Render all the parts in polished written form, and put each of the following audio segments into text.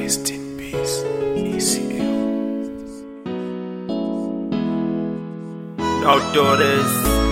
Rest in peace, ECL. Outdoors.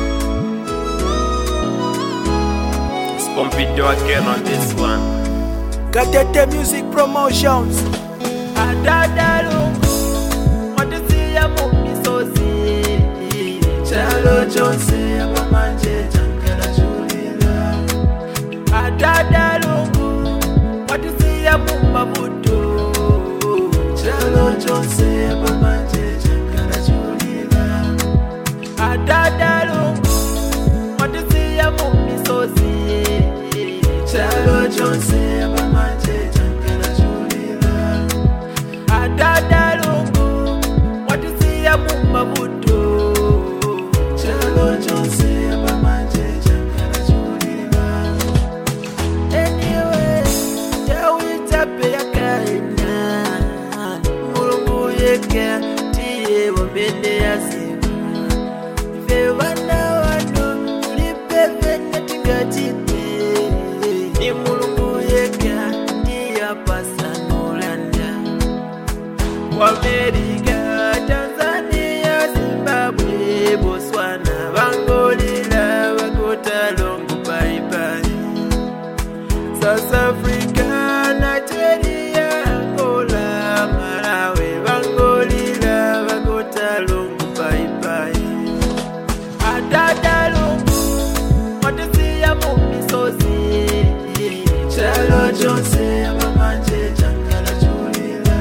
It's Pompidou again on this one. Gatete Music Promotions. Adadalungu, watisiya mumisozi. Chalo Jonse, abamanje jangala julila. Adadalungu, watisiya mumabuto. Chalo Jonse, abamanje jangala julila. Adadalungu, watisiya mumisozi. Chalo Jonse, abamanje jangala julila. Adadalungu, watisiya mumabuto. Chalo Jonse, abamanje jangala julila. Anyway, jawitape yakaina. Mulungu yeka, tiye wambende yasibu. Ife wana wano, tulipepe na tingatipe. Ni mulungu yeka, ndiya pasa nolanda. Amerika, Tanzania, Zimbabwe, Botswana, Bangolila, Bakota Longo, bye bye. South Africa, Nigeria, Angola, Malawi, Bangolila, Bakota Longo, bye bye. Adadalungu, watisiya mumisozi. Chalo Jonse, abamanje jangala julila.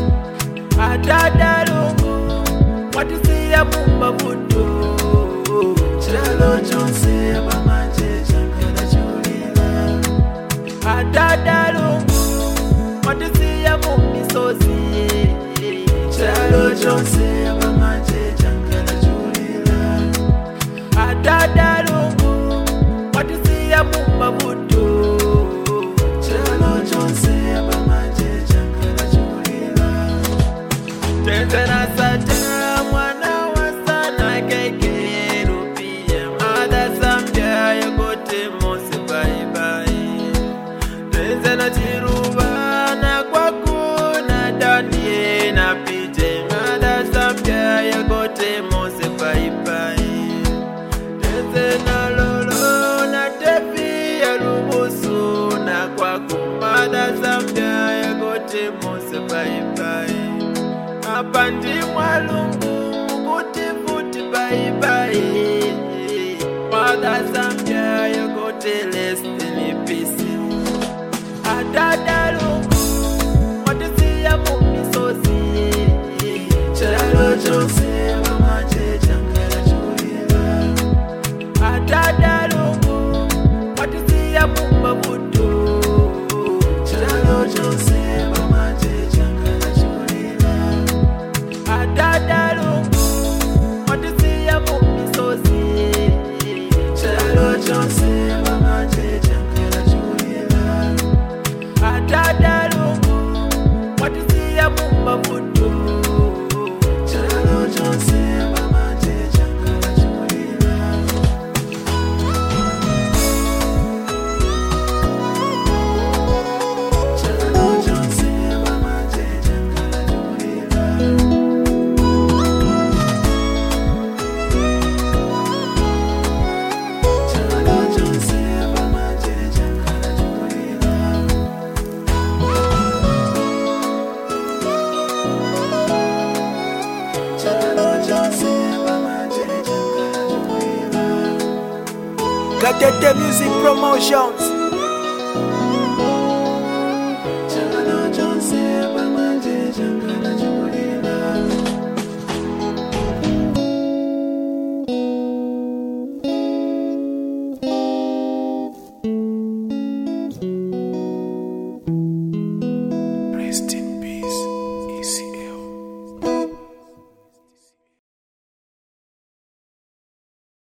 Adadalungu, watisiya mumabuto. Chalo Jonse, abamanje jangala julila. Adadalungu, watisiya mumisozi. Chalo Jonse, abamanje jangala julila. Adadalungu, watisiya mumabuto. Chalo Jonse, abamanje jangala julila. Tenzana sata mwana wa sana keke rupia. Mada Zambia yagote mose bye bye. Tenzana chiruba na kwaku na Danie na PJ. Mada Zambia yagote mose bye bye. Tenzana lolo na tepi ya rubusu na kwaku. Mada Zambia yagote mose bye bye. Apandi mwalungu mukuti futi bye bye. Mada Zambia yagote rest in peace. Adadalungu, watisiya mumisozi. Chalo Jonse, abamanje jangala julila. Adadalungu, watisiya mumabuto. Chalo Jonse, abamanje jangala julila. Adadalungu, watisiya mumisozi. Chalo Jonse, abamanje jangala julila. Adadalungu, watisiya mumabuto. Chalo Jonse, abamanje jangala julila. Chalo Jonse, abamanje jangala julila. Chalo Jonse, abamanje jangala julila. Chalo Jonse, abamanje jangala julila. Gatete Music Promotions.